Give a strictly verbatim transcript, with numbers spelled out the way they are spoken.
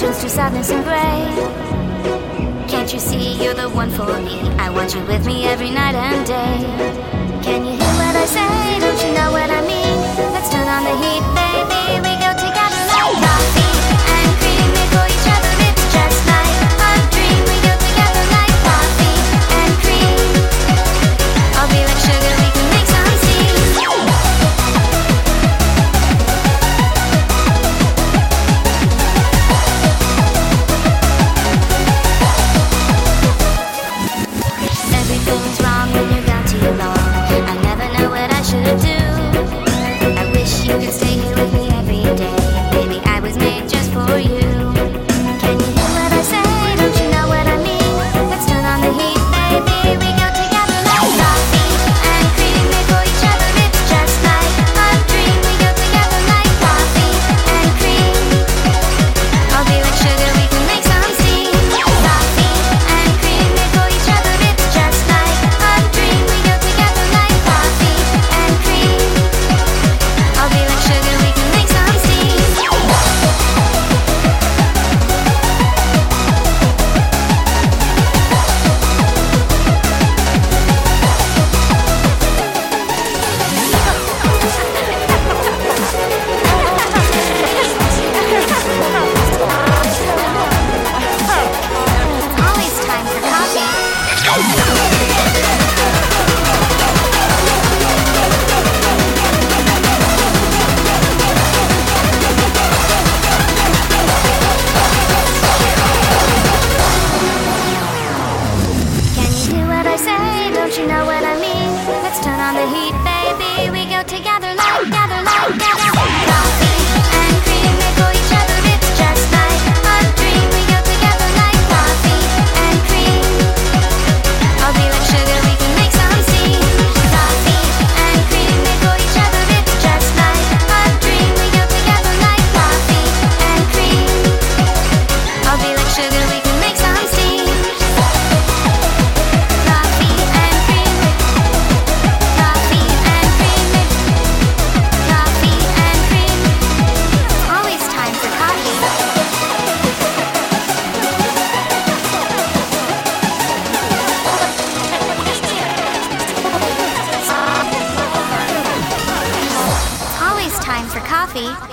turns to sadness and gray. Can't you see you're the one for me? I want you with me every night and day. Can you hear what I say? Don't you know what I mean? Let's turn on the heat, baby. We go together like coffee and cream. We for each other, it's just like a dream. We go together like coffee and cream. I'll be like sugar, we can make some steam. Everything's wrong when you're gone too long. I never know what I should do. I wish you could stay here with me every day. Baby, I was made just for you. Can you hear what I say? Don't you know what I mean? Let's turn on the heat, baby. We go together like coffee and cream. Made for each other, it's just like a dream. We go together like coffee and cream. I'll be like sugar, we can make some steam. Coffee and cream. Made for each other, it's just like a dream. We go together like coffee and cream. I'll be like sugar, we can make some steam. Always time for coffee. Can you hear what I say? Don't you know what I mean? Let's turn on the heat, baby. We go together like, together like, together. Coffee and cream, made for each other, it's just like a dream. We go together like coffee and cream. I'll be like sugar, we can make some steam. Coffee and cream, made for each other, it's just like a dream. We go together like coffee and cream. I'll be like sugar, we can make some steam. Coffee and cream. Coffee and cream. Coffee and cream. Always time for coffee. Always time for coffee.